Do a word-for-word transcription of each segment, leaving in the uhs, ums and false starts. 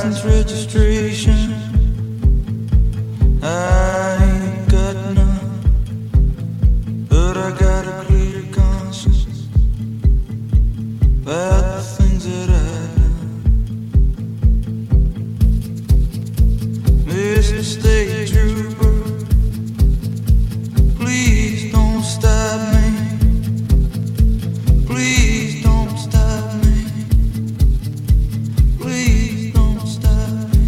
license registration. I ain't got none, but I got a clear conscience about the things that I've done. Mister State Trooper, please don't stop me. Please don't stop me. Please don't stop me.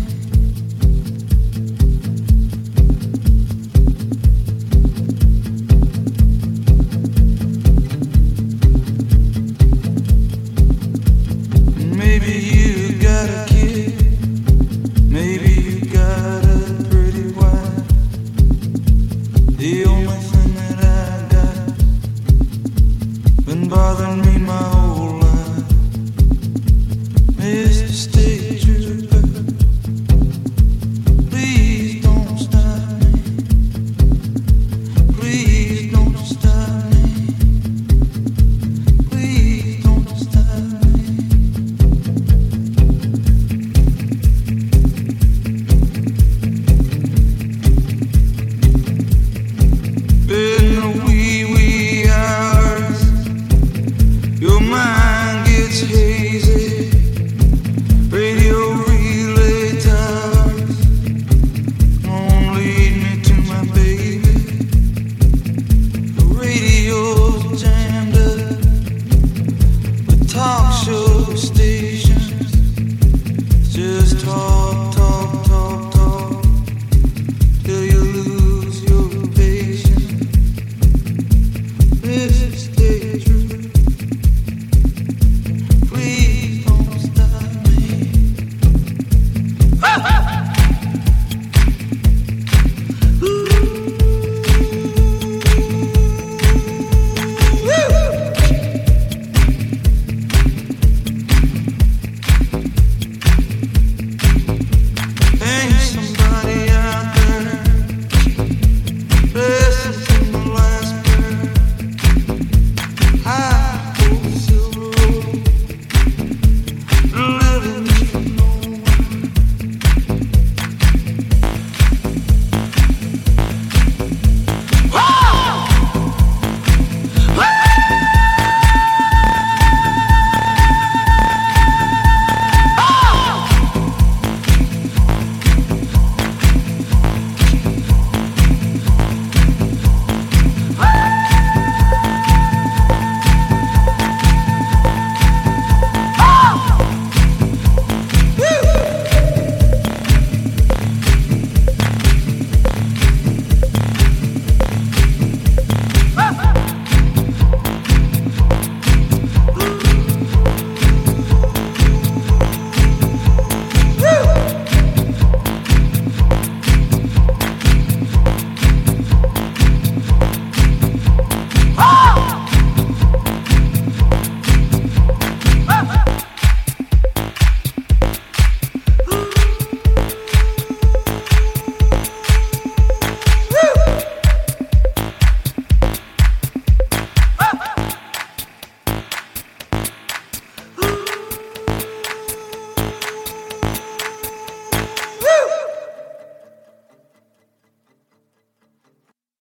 Maybe you got a kid, maybe you got a pretty wife. The only thing that I got been bothering me my whole life. Mister State